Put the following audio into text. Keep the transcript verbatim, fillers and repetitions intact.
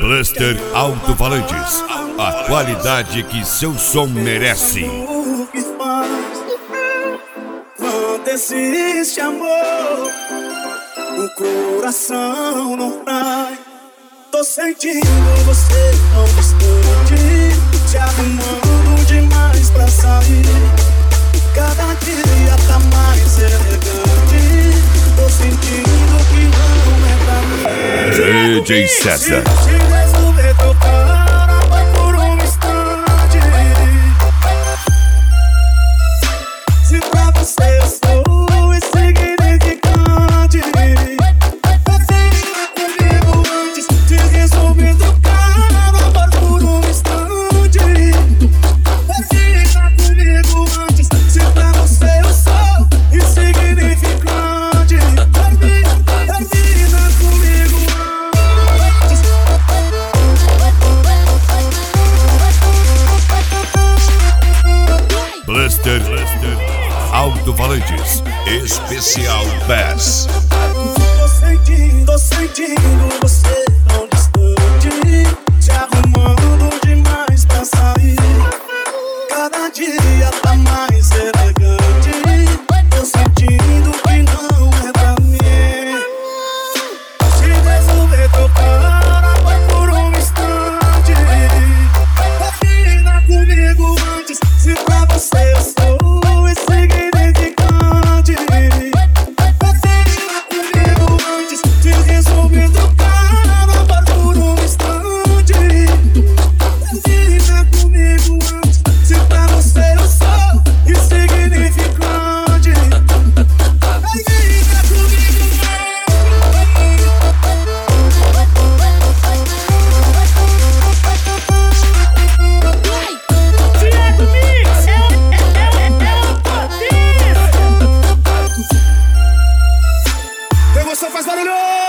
Blaster Alto-Falantes, a qualidade que seu som merece. O que faz quando existe amor, o coração não cai. Tô sentindo você tão distante, te arrumando demais pra sair. Cada dia tá mais elegante. Tô sentindo que não é pra mim. D J César. Se resolver tocar, vai por um instante. Se pra você eu sou insignificante, fica comigo antes. Se resolver tocar, vai por um instante. Fica comigo antes. Se pra você eu sou insignificante, termina comigo antes. Blaster Alto-Falantes, especial Bass. Tô sentindo, tô sentindo você tão distante, te arrumando demais pra sair. Cada dia